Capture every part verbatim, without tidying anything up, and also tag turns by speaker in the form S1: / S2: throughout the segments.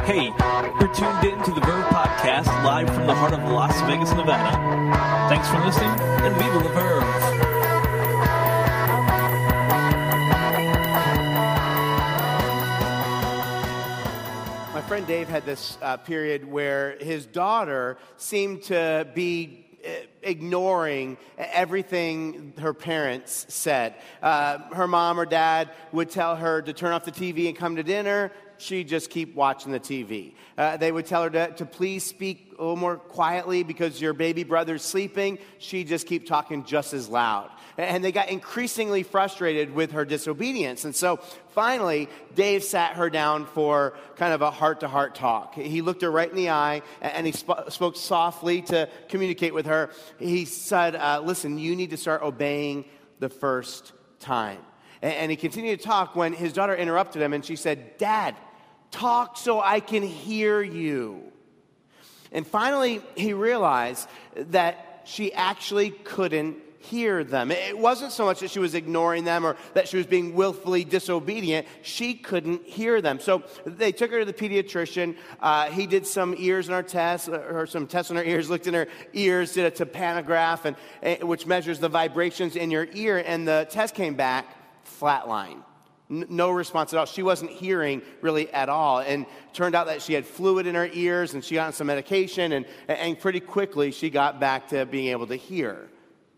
S1: Hey, you're tuned in to the Verve Podcast, live from the heart of Las Vegas, Nevada. Thanks for listening, and viva la Verve!
S2: My friend Dave had this uh, period where his daughter seemed to be ignoring everything her parents said. Uh, her mom or dad would tell her to turn off the T V and come to dinner. She'd just keep watching the T V. Uh, they would tell her to, to please speak a little more quietly because your baby brother's sleeping. She'd just keep talking just as loud. And they got increasingly frustrated with her disobedience. And so finally, Dave sat her down for kind of a heart-to-heart talk. He looked her right in the eye, and he sp- spoke softly to communicate with her. He said, uh, listen, you need to start obeying the first time. And, and he continued to talk when his daughter interrupted him, and she said, Dad, talk so I can hear you. And finally, he realized that she actually couldn't hear them. It wasn't so much that she was ignoring them or that she was being willfully disobedient. She couldn't hear them. So they took her to the pediatrician. Uh, he did some ears in her tests, or some tests on her ears, looked in her ears, did a tympanograph, and, uh, which measures the vibrations in your ear, and the test came back flatline. No response at all. She wasn't hearing really at all. And turned out that she had fluid in her ears, and she got on some medication, and, and pretty quickly she got back to being able to hear.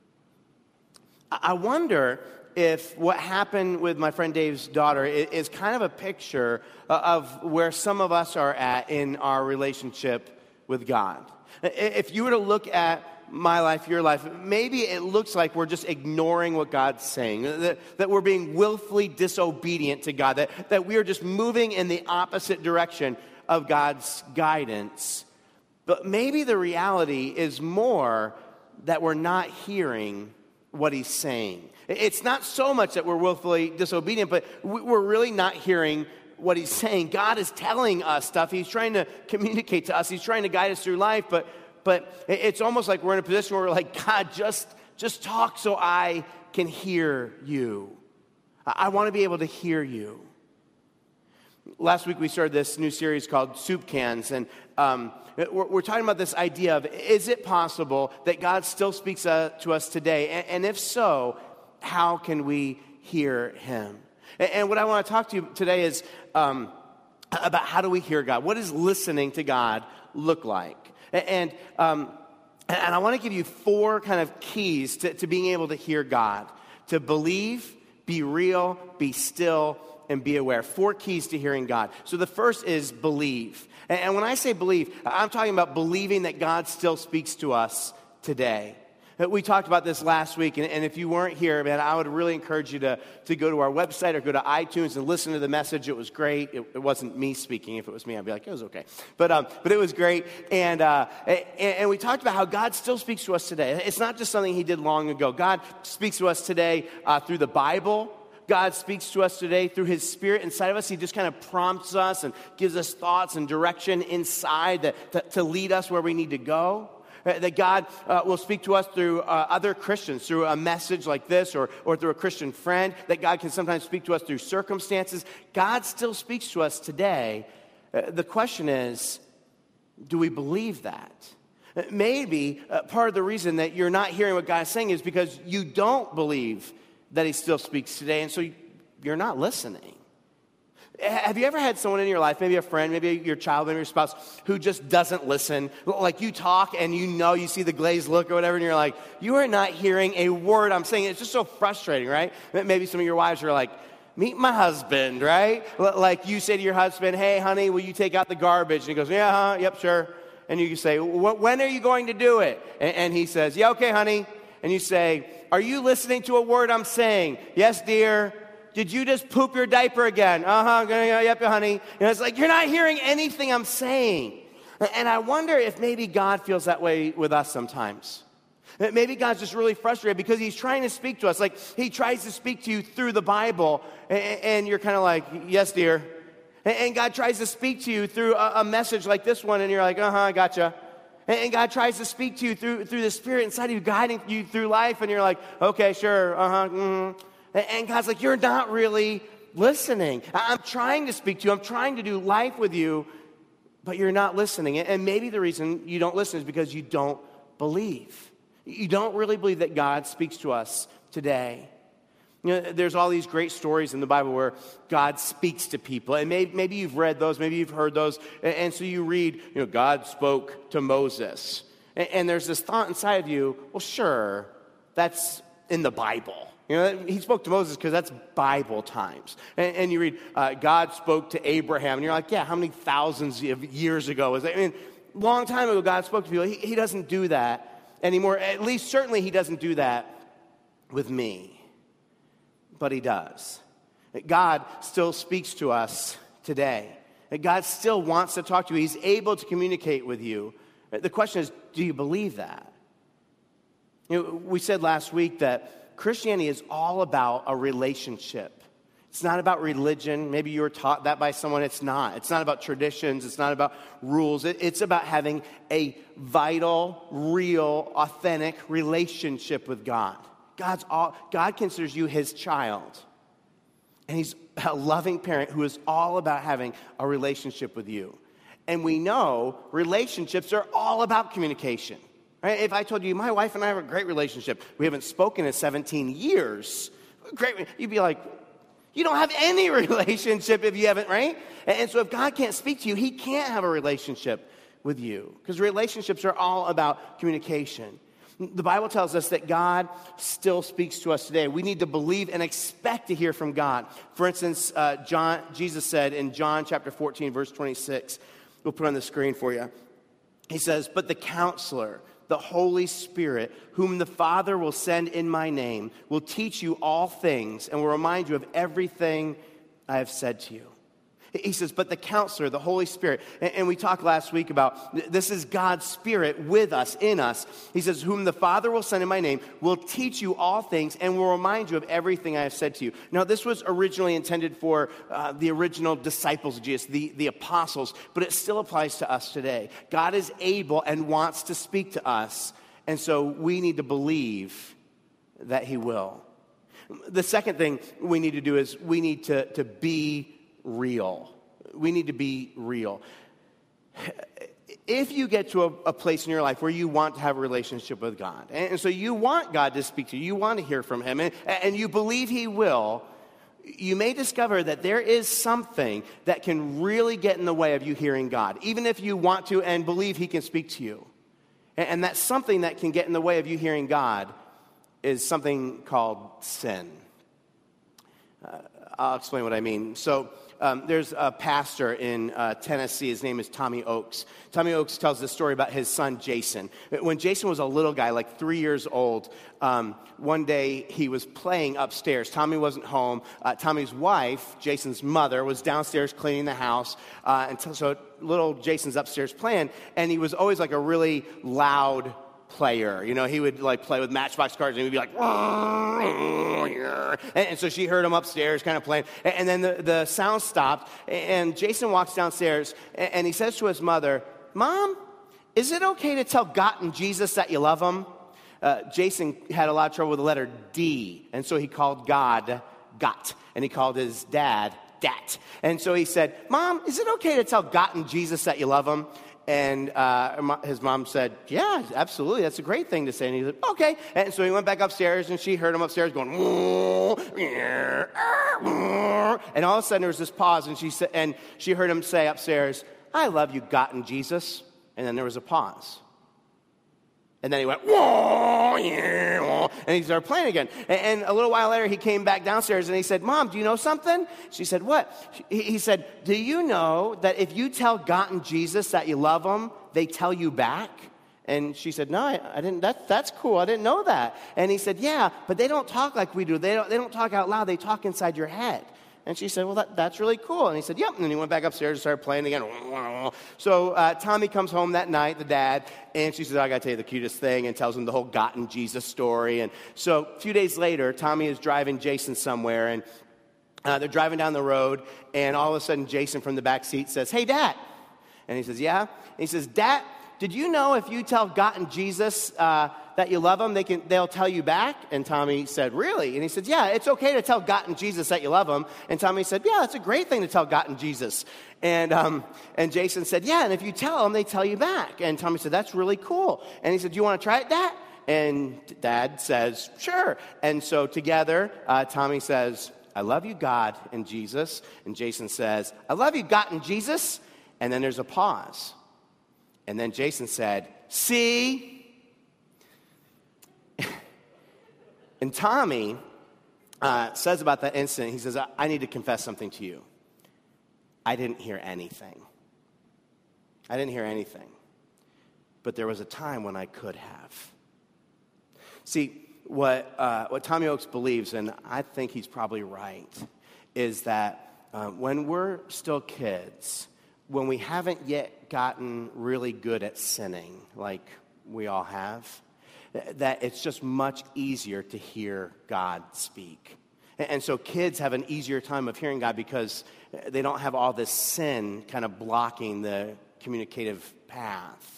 S2: I wonder if what happened with my friend Dave's daughter is kind of a picture of where some of us are at in our relationship with God. If you were to look at my life, your life, maybe it looks like we're just ignoring what God's saying, that, that we're being willfully disobedient to God, that, that we are just moving in the opposite direction of God's guidance. But maybe the reality is more that we're not hearing what he's saying. It's not so much that we're willfully disobedient, but we're really not hearing what he's saying. God is telling us stuff. He's trying to communicate to us. He's trying to guide us through life, but but it's almost like we're in a position where we're like, God, just, just talk so I can hear you. I want to be able to hear you. Last week we started this new series called Soup Cans, and um, we're, we're talking about this idea of, is it possible that God still speaks uh, to us today? And, and if so, how can we hear him? And, and what I want to talk to you today is um, about how do we hear God? What does listening to God look like? And um, and I want to give you four kind of keys to, to being able to hear God. To believe, be real, be still, and be aware. Four keys to hearing God. So the first is believe. And when I say believe, I'm talking about believing that God still speaks to us today. We talked about this last week, and if you weren't here, man, I would really encourage you to, to go to our website or go to iTunes and listen to the message. It was great. It, it wasn't me speaking. If it was me, I'd be like, it was okay. But um, but it was great. And, uh, and and we talked about how God still speaks to us today. It's not just something he did long ago. God speaks to us today uh, through the Bible. God speaks to us today through his Spirit inside of us. He just kind of prompts us and gives us thoughts and direction inside that, to, to lead us where we need to go. That God uh, will speak to us through uh, other Christians, through a message like this, or, or through a Christian friend. That God can sometimes speak to us through circumstances. God still speaks to us today. Uh, the question is, do we believe that? Uh, maybe uh, part of the reason that you're not hearing what God is saying is because you don't believe that he still speaks today, and so you're not listening. Have you ever had someone in your life, maybe a friend, maybe your child, maybe your spouse, who just doesn't listen? Like you talk and you know, you see the glazed look or whatever, and you're like, you are not hearing a word I'm saying. It's just so frustrating, right? Maybe some of your wives are like, meet my husband, right? Like you say to your husband, hey, honey, will you take out the garbage? And he goes, yeah, huh? Yep, sure. And you can say, when are you going to do it? And he says, yeah, okay, honey. And you say, are you listening to a word I'm saying? Yes, dear. Did you just poop your diaper again? Uh-huh, yep, honey. You know, it's like, you're not hearing anything I'm saying. And I wonder if maybe God feels that way with us sometimes. Maybe God's just really frustrated because he's trying to speak to us. Like, he tries to speak to you through the Bible, and you're kind of like, yes, dear. And God tries to speak to you through a message like this one, and you're like, uh-huh, I gotcha. And God tries to speak to you through, through the Spirit inside of you, guiding you through life, and you're like, okay, sure, uh-huh, mm-hmm. And God's like, you're not really listening. I'm trying to speak to you. I'm trying to do life with you, but you're not listening. And maybe the reason you don't listen is because you don't believe. You don't really believe that God speaks to us today. You know, there's all these great stories in the Bible where God speaks to people. And maybe, maybe you've read those, maybe you've heard those. And, and so you read, you know, God spoke to Moses. And, and there's this thought inside of you, well, sure, that's in the Bible. You know, he spoke to Moses because that's Bible times. And, and you read, uh, God spoke to Abraham. And you're like, yeah, how many thousands of years ago was that? I mean, long time ago, God spoke to people. He, he doesn't do that anymore. At least, certainly, he doesn't do that with me. But he does. God still speaks to us today. God still wants to talk to you. He's able to communicate with you. The question is, do you believe that? You know, we said last week that Christianity is all about a relationship. It's not about religion. Maybe you were taught that by someone. It's not. It's not about traditions. It's not about rules. It, it's about having a vital, real, authentic relationship with God. God's all, God considers you his child. And he's a loving parent who is all about having a relationship with you. And we know relationships are all about communication. Right? If I told you, my wife and I have a great relationship, we haven't spoken in seventeen years, great, you'd be like, you don't have any relationship if you haven't, right? And so if God can't speak to you, he can't have a relationship with you. Because relationships are all about communication. The Bible tells us that God still speaks to us today. We need to believe and expect to hear from God. For instance, uh, John, Jesus said in John chapter fourteen, verse twenty-six, we'll put on the screen for you. He says, but the counselor, the Holy Spirit, whom the Father will send in my name, will teach you all things and will remind you of everything I have said to you. He says, but the counselor, the Holy Spirit, and we talked last week about this is God's Spirit with us, in us. He says, whom the Father will send in my name, will teach you all things and will remind you of everything I have said to you. Now, this was originally intended for uh, the original disciples of Jesus, the, the apostles, but it still applies to us today. God is able and wants to speak to us, and so we need to believe that he will. The second thing we need to do is we need to, to be real. We need to be real. If you get to a, a place in your life where you want to have a relationship with God, and, and so you want God to speak to you, you want to hear from him, and, and you believe he will, you may discover that there is something that can really get in the way of you hearing God, even if you want to and believe he can speak to you. And, and that something that can get in the way of you hearing God is something called sin. Uh, I'll explain what I mean. So, Um, there's a pastor in uh, Tennessee. His name is Tommy Oakes. Tommy Oakes tells this story about his son, Jason. When Jason was a little guy, like three years old, um, one day he was playing upstairs. Tommy wasn't home. Uh, Tommy's wife, Jason's mother, was downstairs cleaning the house. Uh, and so, so little Jason's upstairs playing, and he was always like a really loud player. You know, he would like play with Matchbox cards and he would be like, and, and so she heard him upstairs kind of playing. And, and then the, the sound stopped and Jason walks downstairs and, and he says to his mother, Mom, is it okay to tell God and Jesus that you love him? Uh, Jason had a lot of trouble with the letter D, and so he called God Got, and he called his dad Dat. And so he said, Mom, is it okay to tell God and Jesus that you love him? And uh, his mom said, yeah, absolutely. That's a great thing to say. And he said, okay. And so he went back upstairs, and she heard him upstairs going, and all of a sudden there was this pause, and she said, and she heard him say upstairs, I love you, God and Jesus. And then there was a pause. And then he went, and he started playing again. And a little while later, he came back downstairs and he said, Mom, do you know something? She said, what? He said, do you know that if you tell God and Jesus that you love them, they tell you back? And she said, no, I, I didn't. That, that's cool. I didn't know that. And he said, yeah, but they don't talk like we do. They don't, they don't talk out loud. They talk inside your head. And she said, well, that, that's really cool. And he said, yep. And then he went back upstairs and started playing again. So uh, Tommy comes home that night, the dad, and she says, oh, I got to tell you the cutest thing, and tells him the whole God and Jesus story. And so a few days later, Tommy is driving Jason somewhere, and uh, they're driving down the road, and all of a sudden, Jason from the back seat says, hey, Dad. And he says, yeah. And he says, Dad, did you know if you tell God and Jesus uh, that you love them, they can, they'll tell you back. And Tommy said, really? And he said, yeah, it's okay to tell God and Jesus that you love them. And Tommy said, yeah, it's a great thing to tell God and Jesus. And um, and Jason said, yeah, and if you tell them, they tell you back. And Tommy said, that's really cool. And he said, do you want to try it, Dad? And Dad says, sure. And so together, uh, Tommy says, I love you, God and Jesus. And Jason says, I love you, God and Jesus. And then there's a pause. And then Jason said, see? And Tommy uh, says about that incident, he says, I-, I need to confess something to you. I didn't hear anything. I didn't hear anything. But there was a time when I could have. See, what uh, what Tommy Oakes believes, and I think he's probably right, is that uh, when we're still kids, when we haven't yet gotten really good at sinning, like we all have, that it's just much easier to hear God speak. And so kids have an easier time of hearing God because they don't have all this sin kind of blocking the communicative path.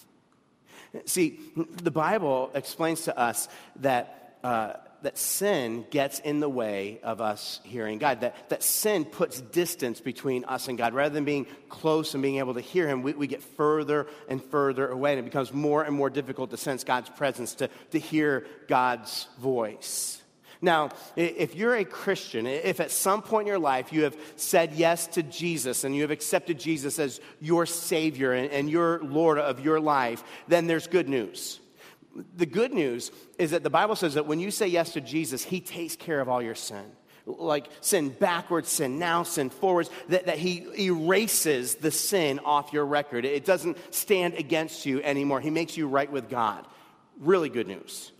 S2: See, the Bible explains to us that uh, that sin gets in the way of us hearing God, that, that sin puts distance between us and God. Rather than being close and being able to hear him, we, we get further and further away, and it becomes more and more difficult to sense God's presence, to, to hear God's voice. Now, if you're a Christian, if at some point in your life you have said yes to Jesus and you have accepted Jesus as your Savior and, and your Lord of your life, then there's good news. The good news is that the Bible says that when you say yes to Jesus, he takes care of all your sin. Like sin backwards, sin now, sin forwards, that, that he erases the sin off your record. It doesn't stand against you anymore. He makes you right with God. Really good news.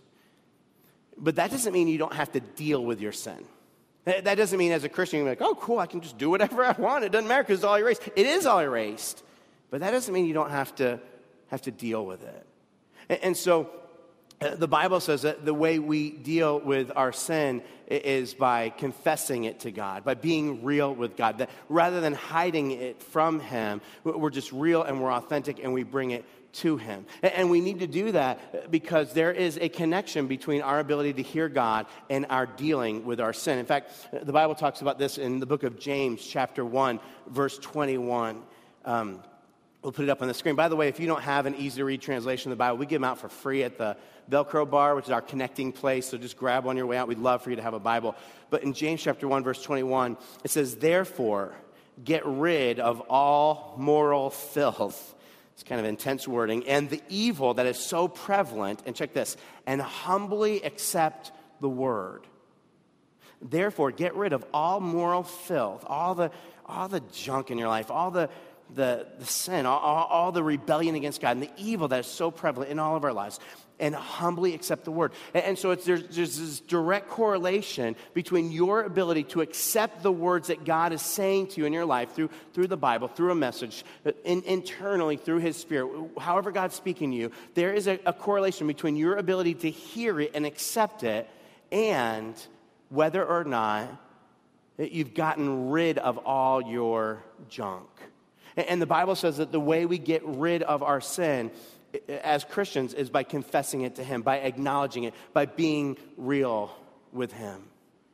S2: But that doesn't mean you don't have to deal with your sin. That doesn't mean as a Christian you're like, oh, cool, I can just do whatever I want. It doesn't matter because it's all erased. It is all erased. But that doesn't mean you don't have to have to deal with it. And so uh, the Bible says that the way we deal with our sin is by confessing it to God, by being real with God. That rather than hiding it from him, we're just real and we're authentic and we bring it to him. And we need to do that because there is a connection between our ability to hear God and our dealing with our sin. In fact, the Bible talks about this in the book of James, chapter one, verse twenty-one. Um, we'll put it up on the screen. By the way, if you don't have an easy-to-read translation of the Bible, we give them out for free at the Velcro bar, which is our connecting place. So just grab on your way out. We'd love for you to have a Bible. But in James chapter one, verse twenty-one, it says, therefore, get rid of all moral filth. It's kind of intense wording. And the evil that is so prevalent, and check this, and humbly accept the word. Therefore, get rid of all moral filth, all the all the junk in your life, all the the, the sin, all, all the rebellion against God, and the evil that is so prevalent in all of our lives, and humbly accept the word. And, and so it's, there's, there's this direct correlation between your ability to accept the words that God is saying to you in your life through, through the Bible, through a message, in, internally through his Spirit, however God's speaking to you. There is a, a correlation between your ability to hear it and accept it and whether or not you've gotten rid of all your junk. And, and the Bible says that the way we get rid of our sin as Christians is by confessing it to him, by acknowledging it, by being real with him.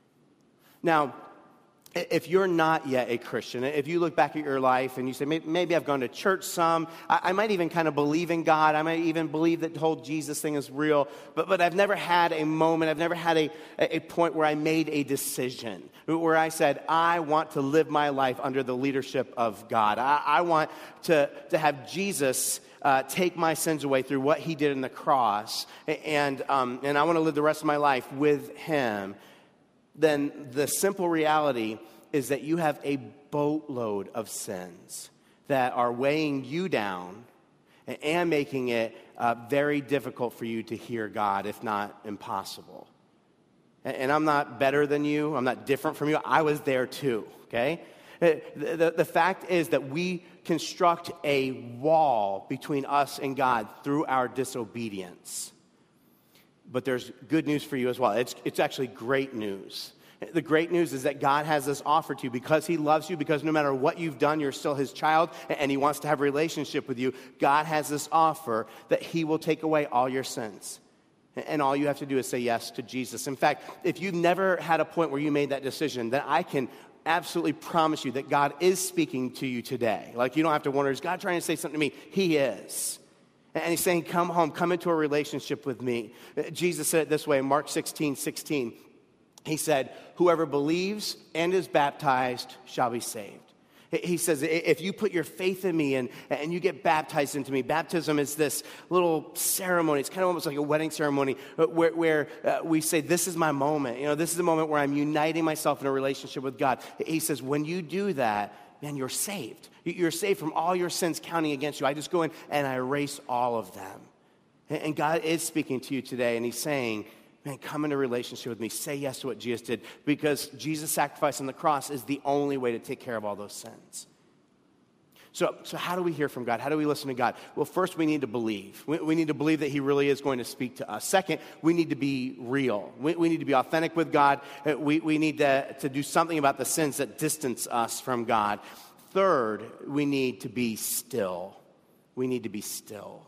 S2: Now, if you're not yet a Christian, if you look back at your life and you say, maybe I've gone to church some, I might even kind of believe in God, I might even believe that the whole Jesus thing is real, but, but I've never had a moment, I've never had a, a point where I made a decision, where I said, I want to live my life under the leadership of God. I, I want to, to have Jesus Uh, take my sins away through what he did in the cross, and um, and I want to live the rest of my life with him, then the simple reality is that you have a boatload of sins that are weighing you down and making it uh, very difficult for you to hear God, if not impossible. And, and I'm not better than you. I'm not different from you. I was there too, okay? The, the, the fact is that we construct a wall between us and God through our disobedience. But there's good news for you as well. It's, it's actually great news. The great news is that God has this offer to you because he loves you, because no matter what you've done, you're still his child, and he wants to have a relationship with you. God has this offer that he will take away all your sins. And all you have to do is say yes to Jesus. In fact, if you've never had a point where you made that decision, then I can absolutely promise you that God is speaking to you today. Like, you don't have to wonder, is God trying to say something to me? He is. And he's saying, come home, come into a relationship with me. Jesus said it this way in Mark sixteen sixteen. He said, whoever believes and is baptized shall be saved. He says, if you put your faith in me and, and you get baptized into me, baptism is this little ceremony. It's kind of almost like a wedding ceremony where, where uh, we say, this is my moment. You know, this is the moment where I'm uniting myself in a relationship with God. He says, when you do that, man, you're saved. You're saved from all your sins counting against you. I just go in and I erase all of them. And God is speaking to you today, and he's saying, man, come into a relationship with me. Say yes to what Jesus did, because Jesus' sacrifice on the cross is the only way to take care of all those sins. So, so how do we hear from God? How do we listen to God? Well, first we need to believe. We, we need to believe that he really is going to speak to us. Second, we need to be real. We, we need to be authentic with God. We, we need to, to do something about the sins that distance us from God. Third, we need to be still. We need to be still.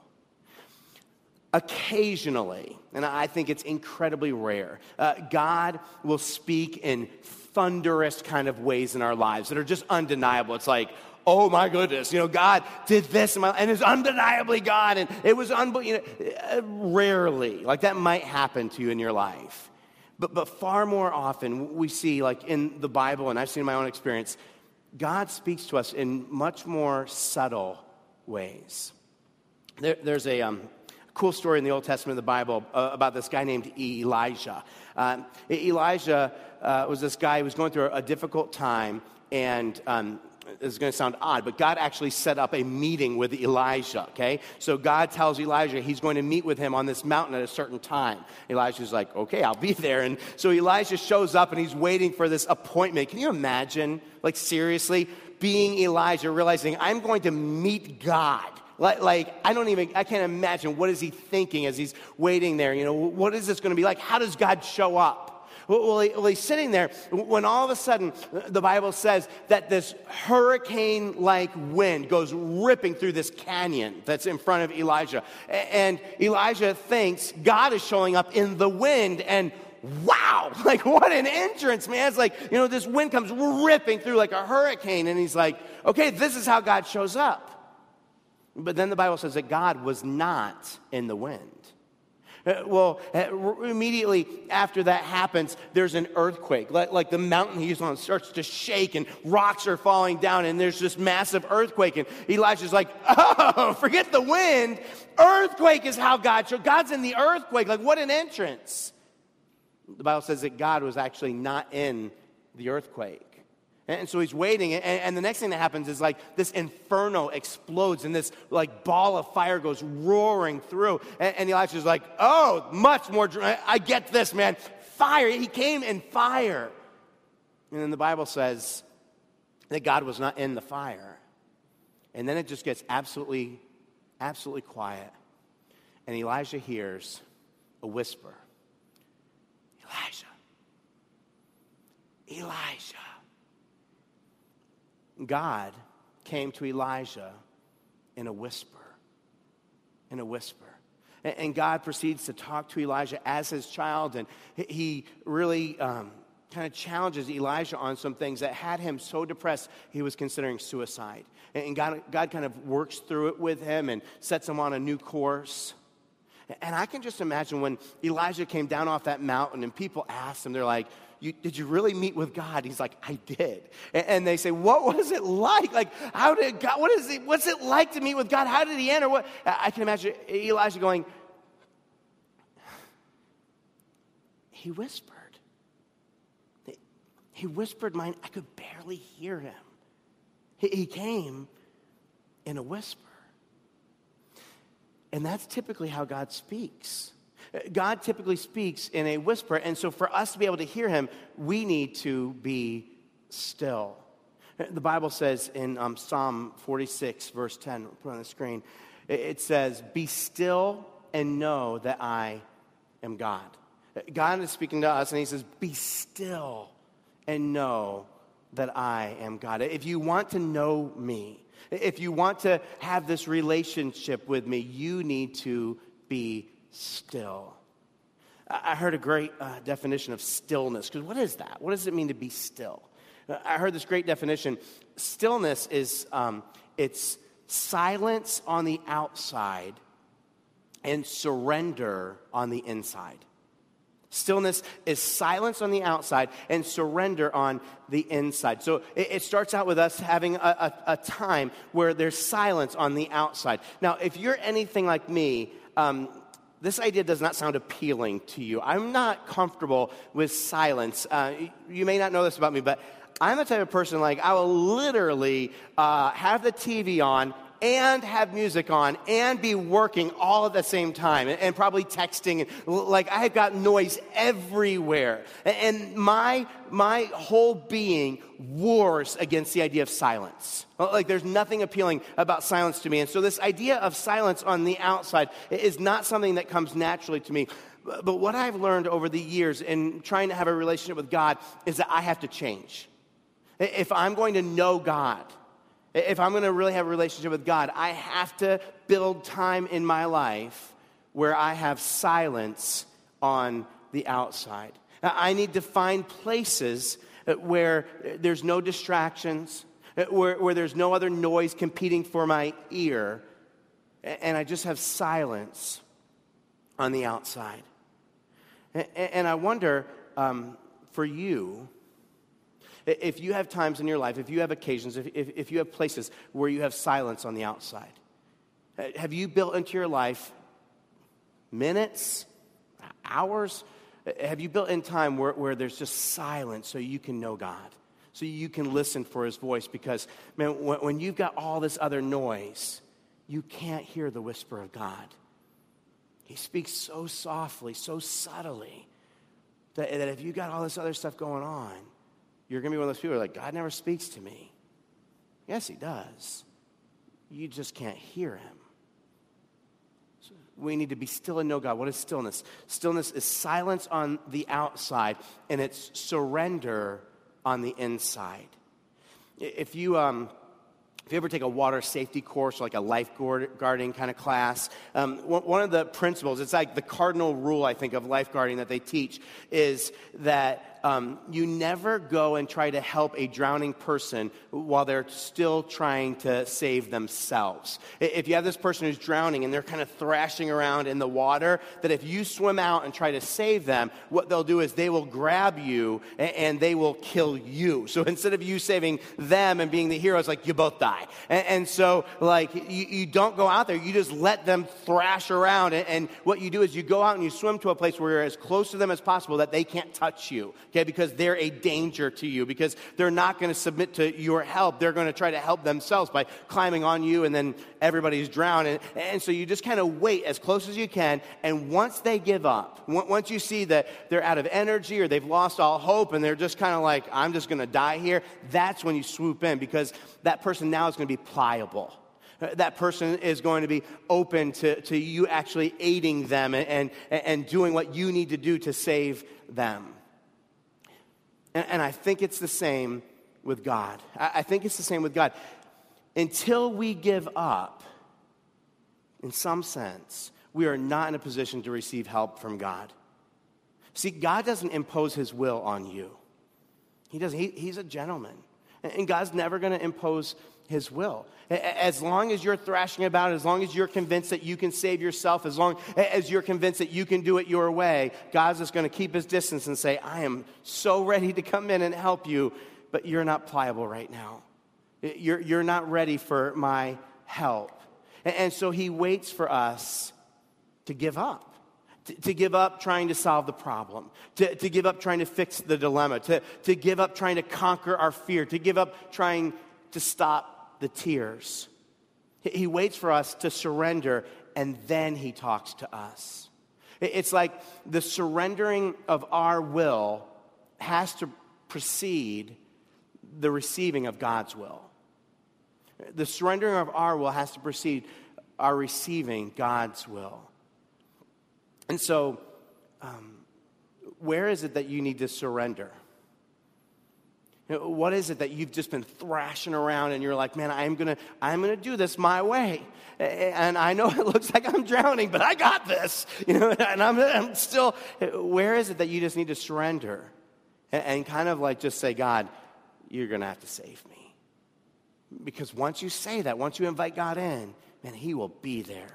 S2: Occasionally, and I think it's incredibly rare, uh, God will speak in thunderous kind of ways in our lives that are just undeniable. It's like, oh my goodness, you know, God did this, in my, and it's undeniably God, and it was unbelievable. You know, uh, rarely, like that might happen to you in your life. But, but far more often, we see, like in the Bible, and I've seen in my own experience, God speaks to us in much more subtle ways. There, there's a... Um, cool story in the Old Testament of the Bible uh, about this guy named Elijah. Uh, Elijah uh, was this guy who was going through a, a difficult time, and um, this is going to sound odd, but God actually set up a meeting with Elijah, okay? So God tells Elijah he's going to meet with him on this mountain at a certain time. Elijah's like, okay, I'll be there. And so Elijah shows up, and he's waiting for this appointment. Can you imagine, like seriously, being Elijah, realizing I'm going to meet God? Like, like, I don't even, I can't imagine what is he thinking as he's waiting there. You know, what is this going to be like? How does God show up? Well, well, he, well, he's sitting there when all of a sudden the Bible says that this hurricane-like wind goes ripping through this canyon that's in front of Elijah. And Elijah thinks God is showing up in the wind, and wow, like what an entrance, man. It's like, you know, this wind comes ripping through like a hurricane, and he's like, okay, this is how God shows up. But then the Bible says that God was not in the wind. Uh, well, uh, immediately after that happens, there's an earthquake. Like, like the mountain he's on starts to shake, and rocks are falling down, and there's this massive earthquake. And Elijah's like, oh, forget the wind. Earthquake is how God showed. God's in the earthquake. Like, what an entrance. The Bible says that God was actually not in the earthquake. And so he's waiting, and, and the next thing that happens is like this inferno explodes, and this like ball of fire goes roaring through. And, and Elijah's like, oh, much more, I get this, man. Fire, he came in fire. And then the Bible says that God was not in the fire. And then it just gets absolutely, absolutely quiet. And Elijah hears a whisper. Elijah. Elijah. God came to Elijah in a whisper, in a whisper. And God proceeds to talk to Elijah as his child, and he really um, kind of challenges Elijah on some things that had him so depressed he was considering suicide. And God, God kind of works through it with him and sets him on a new course. And I can just imagine when Elijah came down off that mountain and people asked him, they're like, You, did you really meet with God? He's like, I did. And, and they say, what was it like? Like, how did God, what is it, what's it like to meet with God? How did he enter? What? I can imagine Elijah going, he whispered. He whispered mine. I could barely hear him. He, he came in a whisper. And that's typically how God speaks. God typically speaks in a whisper, and so for us to be able to hear him, we need to be still. The Bible says in um, Psalm forty-six, verse ten, we'll put it on the screen, it says, be still and know that I am God. God is speaking to us, and he says, be still and know that I am God. If you want to know me, if you want to have this relationship with me, you need to be still. I heard a great uh, definition of stillness, because what is that? What does it mean to be still? I heard this great definition. Stillness is, um, it's silence on the outside and surrender on the inside. Stillness is silence on the outside and surrender on the inside. So it, it starts out with us having a, a, a time where there's silence on the outside. Now, if you're anything like me, um, this idea does not sound appealing to you. I'm not comfortable with silence. Uh, you may not know this about me, but I'm the type of person, like, I will literally uh, have the T V on and have music on and be working all at the same time and, and probably texting. Like, I've got noise everywhere. And, and my, my whole being wars against the idea of silence. Like, there's nothing appealing about silence to me. And so this idea of silence on the outside is not something that comes naturally to me. But what I've learned over the years in trying to have a relationship with God is that I have to change. If I'm going to know God, if I'm going to really have a relationship with God, I have to build time in my life where I have silence on the outside. I need to find places where there's no distractions, where, where there's no other noise competing for my ear, and I just have silence on the outside. And I wonder, um, for you, if you have times in your life, if you have occasions, if, if, if you have places where you have silence on the outside, have you built into your life minutes, hours? Have you built in time where, where there's just silence so you can know God, so you can listen for his voice? Because, man, when, when you've got all this other noise, you can't hear the whisper of God. He speaks so softly, so subtly, that, that if you got all this other stuff going on, you're going to be one of those people who are like, God never speaks to me. Yes, he does. You just can't hear him. So we need to be still and know God. What is stillness? Stillness is silence on the outside, and it's surrender on the inside. If you... Um, If you ever take a water safety course, like a lifeguarding kind of class, um, one of the principles, it's like the cardinal rule, I think, of lifeguarding that they teach, is that um, you never go and try to help a drowning person while they're still trying to save themselves. If you have this person who's drowning and they're kind of thrashing around in the water, that if you swim out and try to save them, what they'll do is they will grab you and they will kill you. So instead of you saving them and being the heroes, like, you both die. And, and so, like, you, you don't go out there. You just let them thrash around. And, and what you do is you go out and you swim to a place where you're as close to them as possible that they can't touch you, okay, because they're a danger to you, because they're not going to submit to your help. They're going to try to help themselves by climbing on you, and then everybody's drowned. And, and so you just kind of wait as close as you can, and once they give up, once you see that they're out of energy or they've lost all hope and they're just kind of like, I'm just going to die here, that's when you swoop in, because that person now is going to be pliable. That person is going to be open to, to you actually aiding them and, and, and doing what you need to do to save them. And, and I think it's the same with God. I, I think it's the same with God. Until we give up, in some sense, we are not in a position to receive help from God. See, God doesn't impose his will on you. He doesn't. He, he's a gentleman. And God's never going to impose his will. As long as you're thrashing about, as long as you're convinced that you can save yourself, as long as you're convinced that you can do it your way, God's just going to keep his distance and say, I am so ready to come in and help you, but you're not pliable right now. You're, you're not ready for my help. And so he waits for us to give up. To give up trying to solve the problem, to, to give up trying to fix the dilemma, to, to give up trying to conquer our fear, to give up trying to stop the tears. He waits for us to surrender, and then he talks to us. It's like the surrendering of our will has to precede the receiving of God's will. The surrendering of our will has to precede our receiving God's will. And so, um, where is it that you need to surrender? What is it that you've just been thrashing around and you're like, man, I'm going to I'm gonna do this my way. And I know it looks like I'm drowning, but I got this. You know, and I'm, I'm still, where is it that you just need to surrender and, and kind of like just say, God, you're going to have to save me. Because once you say that, once you invite God in, man, he will be there.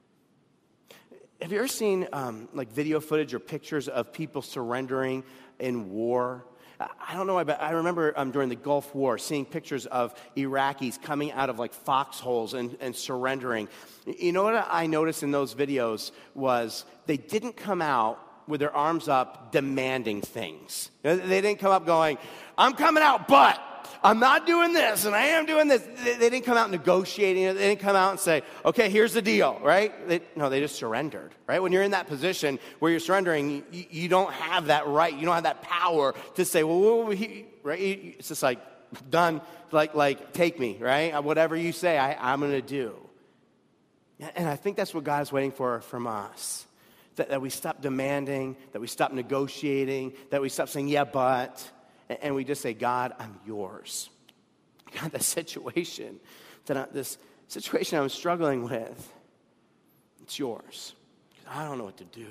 S2: Have you ever seen um, like video footage or pictures of people surrendering in war? I don't know, but I remember um, during the Gulf War seeing pictures of Iraqis coming out of like foxholes and, and surrendering. You know what I noticed in those videos was they didn't come out with their arms up demanding things. They didn't come up going, I'm coming out, but I'm not doing this, and I am doing this. They, they didn't come out negotiating. They didn't come out and say, okay, here's the deal, right? They, no, they just surrendered, right? When you're in that position where you're surrendering, you, you don't have that right. You don't have that power to say, well, what will we, right? It's just like, done, like, like take me, right? Whatever you say, I, I'm going to do. And I think that's what God is waiting for from us. That, that we stop demanding, that we stop negotiating, that we stop saying, yeah, but... And we just say, God, I'm yours. God, the situation, that I, this situation I'm struggling with, it's yours. I don't know what to do.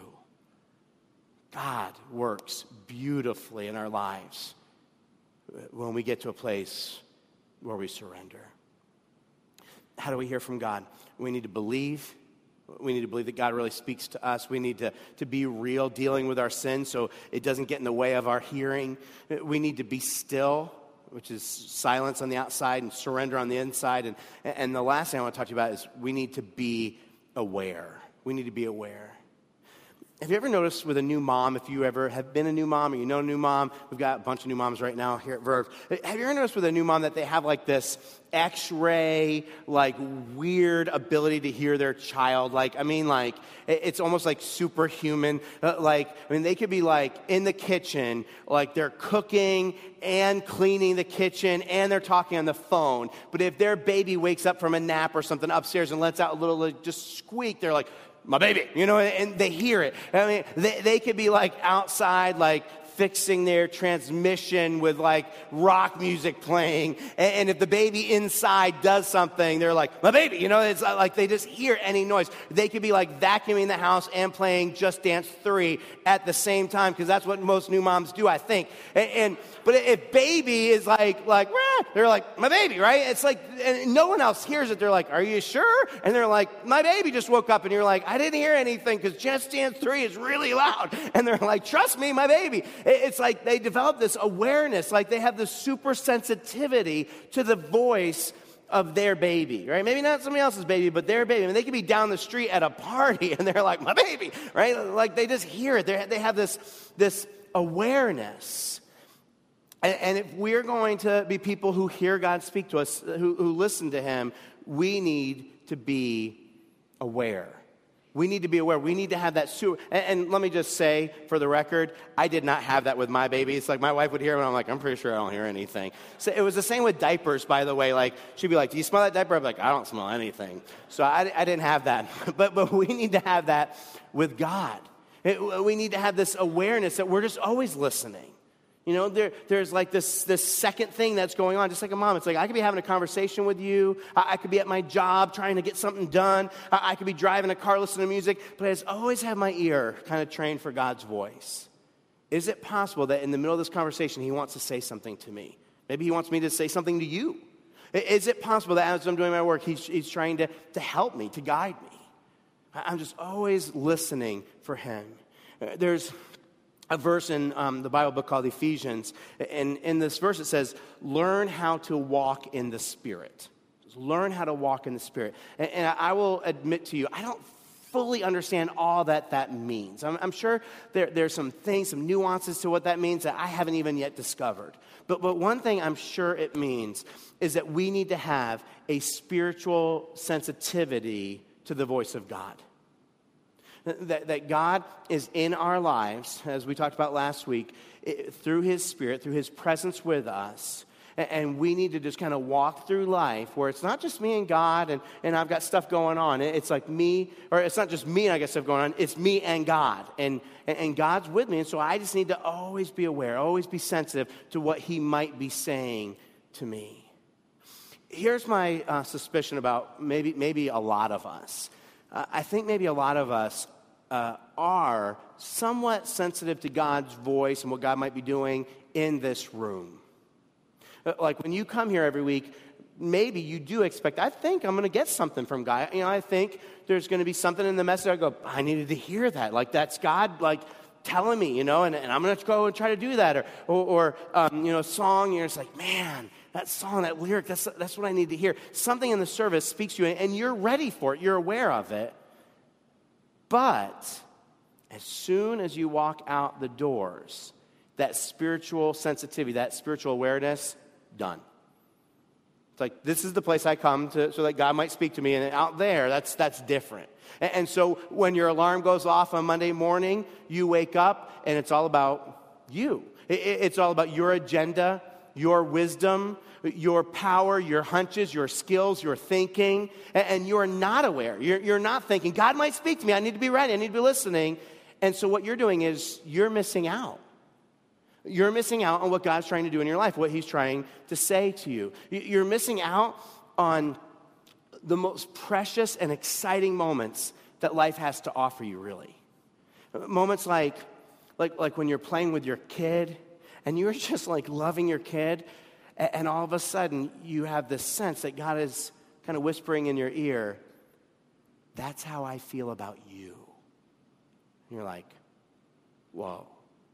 S2: God works beautifully in our lives when we get to a place where we surrender. How do we hear from God? We need to believe. We need to believe that God really speaks to us. We need to, to be real, dealing with our sin so it doesn't get in the way of our hearing. We need to be still, which is silence on the outside and surrender on the inside. And, and the last thing I want to talk to you about is we need to be aware. We need to be aware. Have you ever noticed with a new mom, if you ever have been a new mom or you know a new mom, we've got a bunch of new moms right now here at Verve. Have you ever noticed with a new mom that they have like this X-ray, like weird ability to hear their child? Like, I mean, like, it's almost like superhuman. Uh, like, I mean, they could be like in the kitchen, like they're cooking and cleaning the kitchen and they're talking on the phone. But if their baby wakes up from a nap or something upstairs and lets out a little like, just squeak, they're like, my baby, you know, and they hear it. I mean, they, they could be like outside, like fixing their transmission with like rock music playing. And, and if the baby inside does something, they're like, my baby, you know, it's like they just hear any noise. They could be like vacuuming the house and playing Just Dance three at the same time, because that's what most new moms do, I think. And, and but if baby is like, like, Rah! They're like, my baby, right? It's like, and no one else hears it. They're like, are you sure? And they're like, my baby just woke up. And you're like, I didn't hear anything because Just Dance three is really loud. And they're like, trust me, my baby. It's like they develop this awareness, like they have this super sensitivity to the voice of their baby, right? Maybe not somebody else's baby, but their baby. I mean, they could be down the street at a party and they're like, my baby, right? Like they just hear it. They're, they have this, this awareness. And, and if we're going to be people who hear God speak to us, who, who listen to him, we need to be aware. We need to be aware. We need to have that sewer. And, and let me just say, for the record, I did not have that with my baby. It's like my wife would hear it, and I'm like, I'm pretty sure I don't hear anything. So it was the same with diapers, by the way. Like, she'd be like, do you smell that diaper? I'm like, I don't smell anything. So I, I didn't have that. But, but we need to have that with God. It, we need to have this awareness that we're just always listening. You know, there, there's like this, this second thing that's going on, just like a mom. It's like I could be having a conversation with you. I, I could be at my job trying to get something done. I, I could be driving a car listening to music. But I just always have my ear kind of trained for God's voice. Is it possible that in the middle of this conversation, he wants to say something to me? Maybe he wants me to say something to you. Is it possible that as I'm doing my work, he's, he's trying to, to help me, to guide me? I'm just always listening for him. There's a verse in um, the Bible book called Ephesians. And in this verse it says, learn how to walk in the Spirit. Learn how to walk in the Spirit. And, and I will admit to you, I don't fully understand all that that means. I'm, I'm sure there, there's some things, some nuances to what that means that I haven't even yet discovered. But, but one thing I'm sure it means is that we need to have a spiritual sensitivity to the voice of God. That, that God is in our lives, as we talked about last week, it, through his Spirit, through his presence with us. And we need to just kind of walk through life where it's not just me and God and, and I've got stuff going on. It's like me, or it's not just me and I got stuff going on. It's me and God. And, and God's with me. And so I just need to always be aware, always be sensitive to what he might be saying to me. Here's my uh, suspicion about maybe, maybe a lot of us. Uh, I think maybe a lot of us uh, are somewhat sensitive to God's voice and what God might be doing in this room. Like when you come here every week, maybe you do expect, I think I'm going to get something from God. You know, I think there's going to be something in the message. I go, I needed to hear that. Like that's God, like telling me, you know, and, and I'm going to go and try to do that. Or, or, or um, you know, a song, you're just like, man, that song, that lyric, that's, that's what I need to hear. Something in the service speaks to you, and you're ready for it. You're aware of it. But as soon as you walk out the doors, that spiritual sensitivity, that spiritual awareness, done. It's like, this is the place I come to so that God might speak to me. And out there, that's that's different. And, and so when your alarm goes off on Monday morning, you wake up and it's all about you. It, it, it's all about your agenda, your wisdom, your power, your hunches, your skills, your thinking. And, and you're not aware. You're, you're not thinking, God might speak to me. I need to be ready. I need to be listening. And so what you're doing is you're missing out. You're missing out on what God's trying to do in your life, what he's trying to say to you. You're missing out on the most precious and exciting moments that life has to offer you, really. Moments like, like, like when you're playing with your kid, and you're just like loving your kid, and all of a sudden you have this sense that God is kind of whispering in your ear, that's how I feel about you. And you're like, whoa.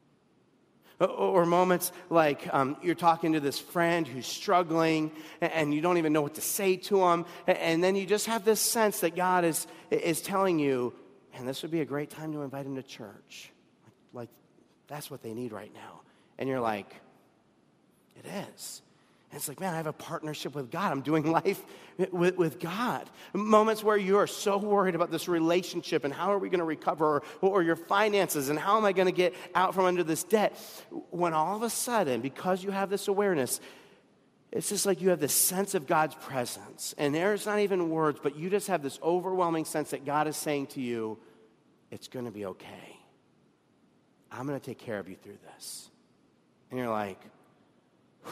S2: Or moments like um, you're talking to this friend who's struggling and you don't even know what to say to him. And then you just have this sense that God is, is telling you, man, this would be a great time to invite him to church. Like, like that's what they need right now. And you're like, it is. And it's like, man, I have a partnership with God. I'm doing life with, with God. Moments where you are so worried about this relationship and how are we going to recover, or, or your finances and how am I going to get out from under this debt. When all of a sudden, because you have this awareness, it's just like you have this sense of God's presence. And there's not even words, but you just have this overwhelming sense that God is saying to you, it's going to be okay. I'm going to take care of you through this. And you're like, whew.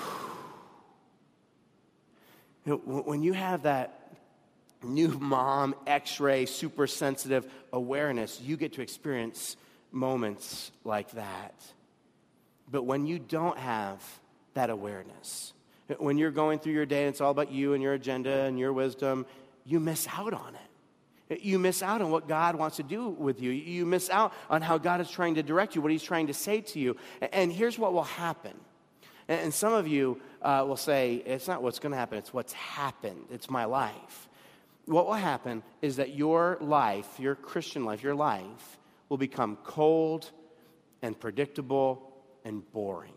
S2: You know, when you have that new mom, X-ray, super sensitive awareness, you get to experience moments like that. But when you don't have that awareness, when you're going through your day and it's all about you and your agenda and your wisdom, you miss out on it. You miss out on what God wants to do with you. You miss out on how God is trying to direct you, what he's trying to say to you. And here's what will happen. And some of you uh, will say, it's not what's going to happen, it's what's happened. It's my life. What will happen is that your life, your Christian life, your life will become cold and predictable and boring.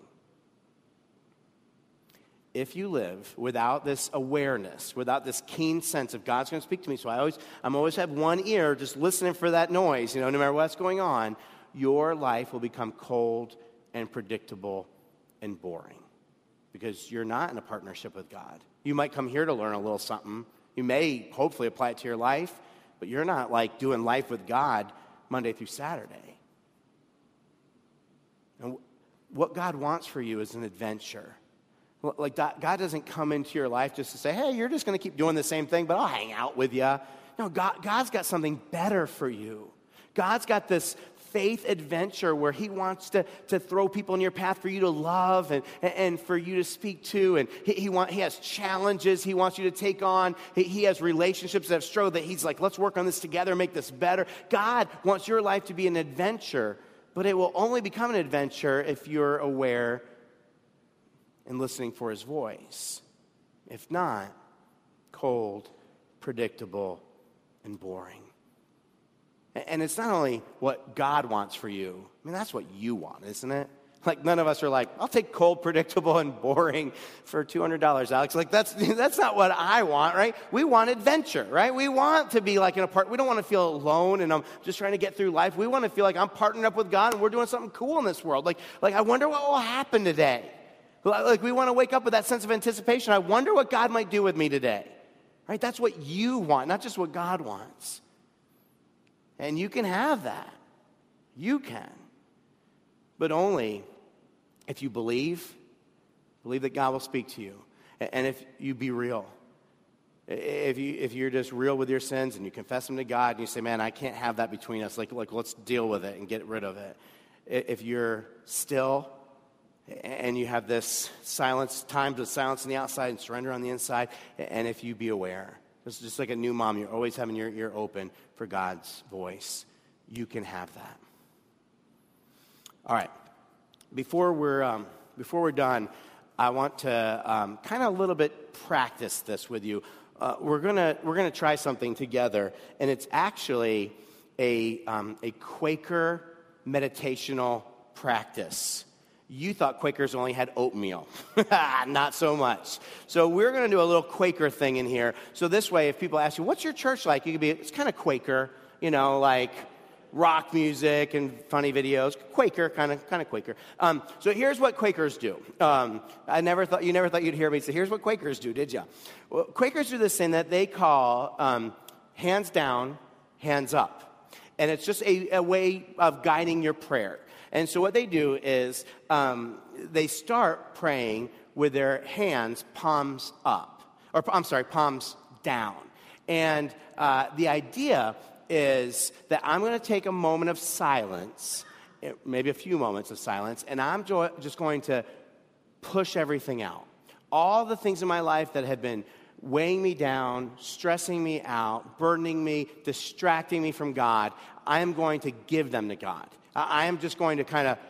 S2: If you live without this awareness, without this keen sense of God's going to speak to me, so I always, I'm always have one ear just listening for that noise, you know, no matter what's going on, your life will become cold and predictable and boring because you're not in a partnership with God. You might come here to learn a little something. You may hopefully apply it to your life, but you're not like doing life with God Monday through Saturday. And what God wants for you is an adventure. Like God doesn't come into your life just to say, hey, you're just going to keep doing the same thing, but I'll hang out with you. No, God, God's got something better for you. God's got this faith adventure where he wants to, to throw people in your path for you to love and, and for you to speak to. And he, he, want, he has challenges he wants you to take on. He, he has relationships that have struggled that he's like, let's work on this together, make this better. God wants your life to be an adventure, but it will only become an adventure if you're aware and listening for his voice. If not, cold, predictable, and boring. And it's not only what God wants for you. I mean, that's what you want, isn't it? Like, none of us are like, I'll take cold, predictable, and boring for two hundred dollars, Alex. Like, that's that's not what I want, right? We want adventure, right? We want to be like in a part. We don't want to feel alone and I'm just trying to get through life. We want to feel like I'm partnering up with God and we're doing something cool in this world. Like, like I wonder what will happen today. Like we want to wake up with that sense of anticipation. I wonder what God might do with me today. Right? That's what you want, not just what God wants. And you can have that. You can. But only if you believe, believe that God will speak to you. And if you be real. If, you, if you're just real with your sins and you confess them to God and you say, man, I can't have that between us. Like, like let's deal with it and get rid of it. If you're still and you have this silence, times of silence on the outside and surrender on the inside, and if you be aware, it's just like a new mom, you're always having your ear open for God's voice. You can have that. All right. Before we're um, before we're done, I want to um, kind of a little bit practice this with you. Uh, we're gonna we're gonna try something together, and it's actually a um, a Quaker meditational practice. You thought Quakers only had oatmeal. Not so much. So we're going to do a little Quaker thing in here. So this way, if people ask you, what's your church like? You could be, it's kind of Quaker, you know, like rock music and funny videos. Quaker, kind of kind of Quaker. Um, so here's what Quakers do. Um, I never thought, you never thought you'd hear me say, here's what Quakers do, did you? Well, Quakers do this thing that they call um, hands down, hands up. And it's just a, a way of guiding your prayer. And so what they do is um, they start praying with their hands palms up, or I'm sorry, palms down. And uh, the idea is that I'm going to take a moment of silence, maybe a few moments of silence, and I'm jo- just going to push everything out. All the things in my life that have been weighing me down, stressing me out, burdening me, distracting me from God, I am going to give them to God. I am just going to kind of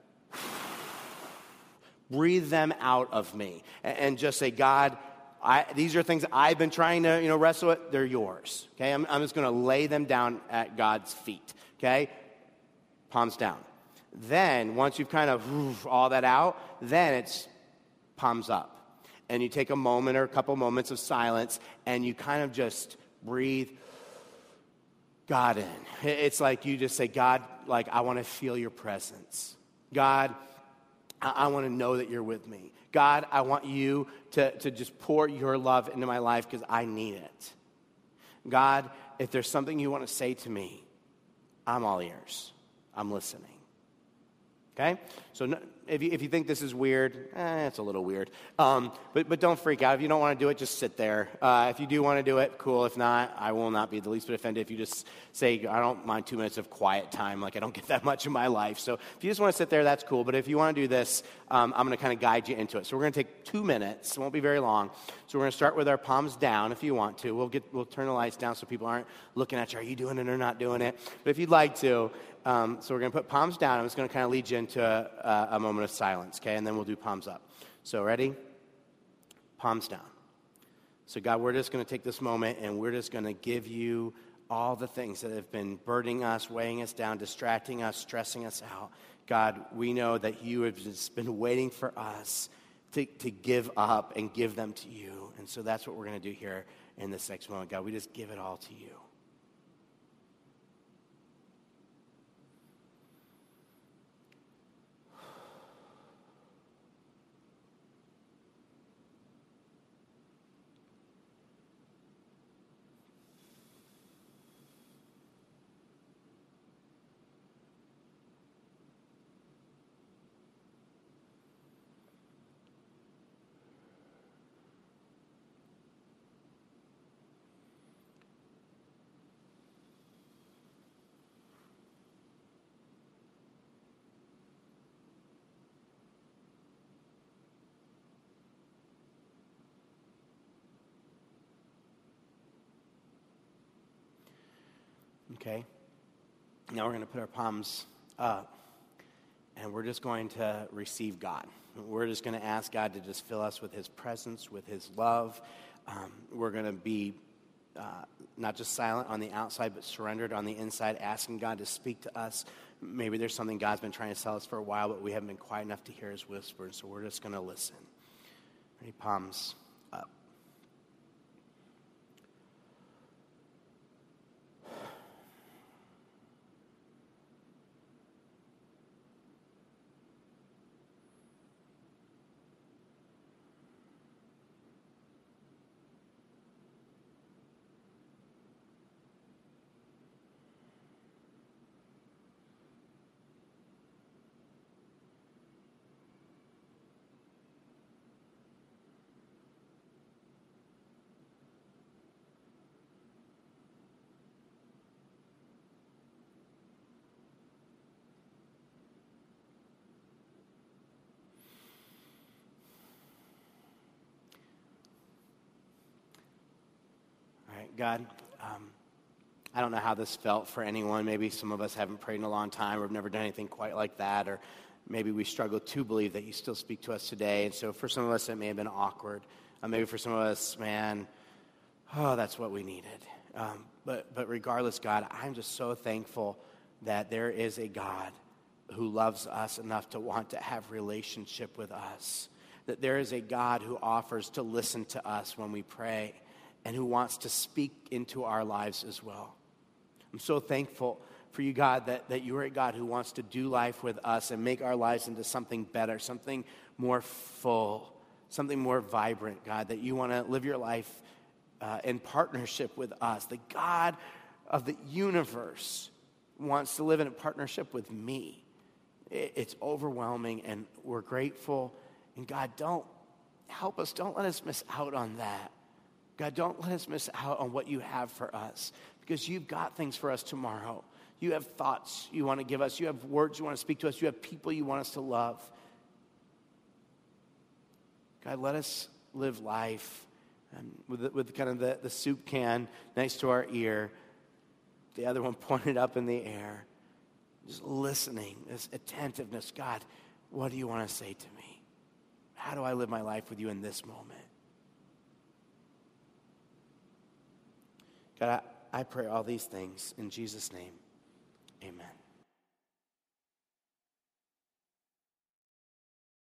S2: breathe them out of me and just say, God, I, these are things I've been trying to, you know, wrestle with. They're yours. Okay, I'm, I'm just going to lay them down at God's feet. Okay, palms down. Then once you've kind of all that out, then it's palms up, and you take a moment or a couple moments of silence, and you kind of just breathe God in. It's like you just say, God, like, I want to feel your presence. God, I, I want to know that you're with me. God, I want you to, to just pour your love into my life because I need it. God, if there's something you want to say to me, I'm all ears. I'm listening. Okay? So no, if, you, if you think this is weird, eh, it's a little weird. Um, but, but don't freak out. If you don't want to do it, just sit there. Uh, if you do want to do it, cool. If not, I will not be the least bit offended if you just say, I don't mind two minutes of quiet time. Like, I don't get that much in my life. So if you just want to sit there, that's cool. But if you want to do this, um, I'm going to kind of guide you into it. So we're going to take two minutes. It won't be very long. So we're going to start with our palms down if you want to. We'll get we'll turn the lights down so people aren't looking at you. Are you doing it or not doing it? But if you'd like to, Um, so we're going to put palms down. I'm just going to kind of lead you into a, a moment of silence, okay? And then we'll do palms up. So ready? Palms down. So God, we're just going to take this moment and we're just going to give you all the things that have been burdening us, weighing us down, distracting us, stressing us out. God, we know that you have just been waiting for us to, to give up and give them to you. And so that's what we're going to do here in this next moment. God, we just give it all to you. Okay, now we're going to put our palms up, and we're just going to receive God. We're just going to ask God to just fill us with his presence, with his love. Um, we're going to be uh, not just silent on the outside, but surrendered on the inside, asking God to speak to us. Maybe there's something God's been trying to tell us for a while, but we haven't been quiet enough to hear his whisper, so we're just going to listen. Ready? Palms up. God, um, I don't know how this felt for anyone. Maybe some of us haven't prayed in a long time or have never done anything quite like that, or maybe we struggle to believe that you still speak to us today. And so for some of us, it may have been awkward. Uh, maybe for some of us, man, oh, that's what we needed. Um, but, but regardless, God, I'm just so thankful that there is a God who loves us enough to want to have relationship with us. That there is a God who offers to listen to us when we pray and who wants to speak into our lives as well. I'm so thankful for you, God, that, that you are a God who wants to do life with us and make our lives into something better, something more full, something more vibrant, God, that you want to live your life uh, in partnership with us. The God of the universe wants to live in a partnership with me. It's overwhelming, and we're grateful. And God, don't help us. Don't let us miss out on that. God, don't let us miss out on what you have for us, because you've got things for us tomorrow. You have thoughts you want to give us. You have words you want to speak to us. You have people you want us to love. God, let us live life um, with, with kind of the, the soup can next to our ear, the other one pointed up in the air. Just listening, this attentiveness. God, what do you want to say to me? How do I live my life with you in this moment? God, I, I pray all these things in Jesus' name. Amen.